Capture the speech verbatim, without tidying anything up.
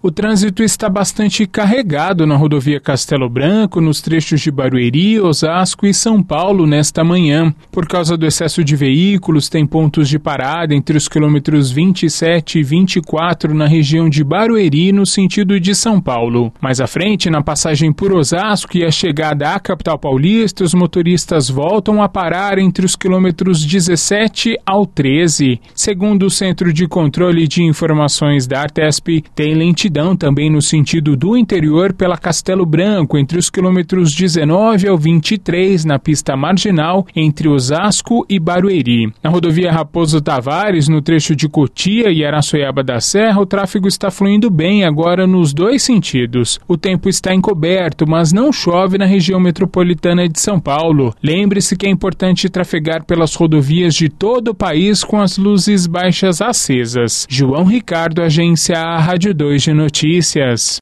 O trânsito está bastante carregado na rodovia Castelo Branco, nos trechos de Barueri, Osasco e São Paulo nesta manhã. Por causa do excesso de veículos, tem pontos de parada entre os quilômetros vinte e sete e vinte e quatro na região de Barueri, no sentido de São Paulo. Mais à frente, na passagem por Osasco e a chegada à capital paulista, os motoristas voltam a parar entre os quilômetros dezessete ao treze. Segundo o Centro de Controle de Informações da Artesp, tem lentidão também no sentido do interior pela Castelo Branco, entre os quilômetros dezenove ao vinte e três, na pista marginal, entre Osasco e Barueri. Na rodovia Raposo Tavares, no trecho de Cotia e Araçoiaba da Serra, o tráfego está fluindo bem agora nos dois sentidos. O tempo está encoberto, mas não chove na região metropolitana de São Paulo. Lembre-se que é importante trafegar pelas rodovias de todo o país com as luzes baixas acesas. João Ricardo, agência Rádio dois de Notícias.